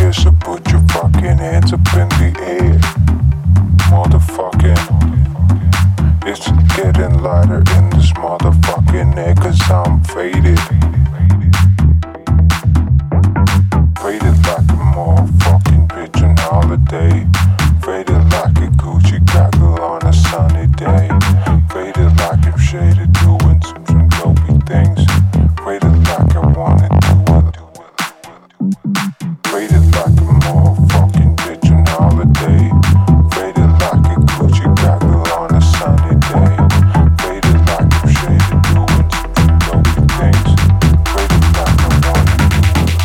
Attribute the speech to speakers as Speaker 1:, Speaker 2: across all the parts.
Speaker 1: here, so put your fucking hands up in the air. Motherfucking, it's getting lighter in this motherfucking air, cause I'm faded. Faded like a motherfucking bitch on holiday. Faded like a Gucci goggle on a sunny day. Faded like I'm shaded doing some dopey things. Faded like I wanna do it. Faded like a motherfucking bitch on holiday. Faded like a Gucci goggle on a sunny day. Faded like I'm shaded doing some dopey things. Faded like I wanna do it.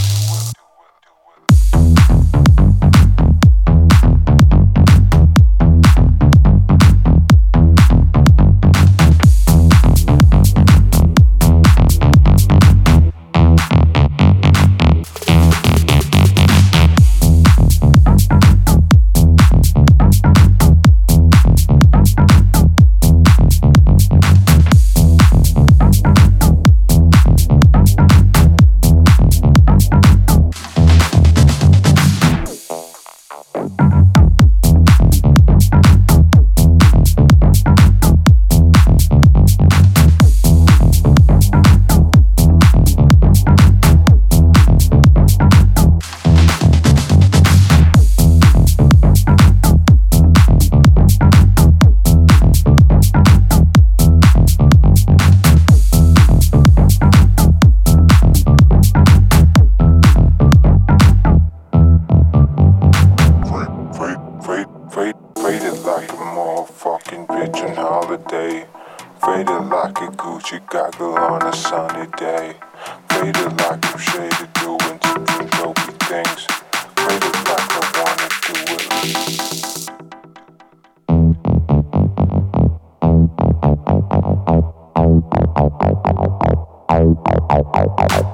Speaker 1: Faded like a motherfucking bitch on holiday. Faded like a Gucci goggle on a sunny day. Faded like I'm shaded doing some dopey things. Faded like I wanna do it.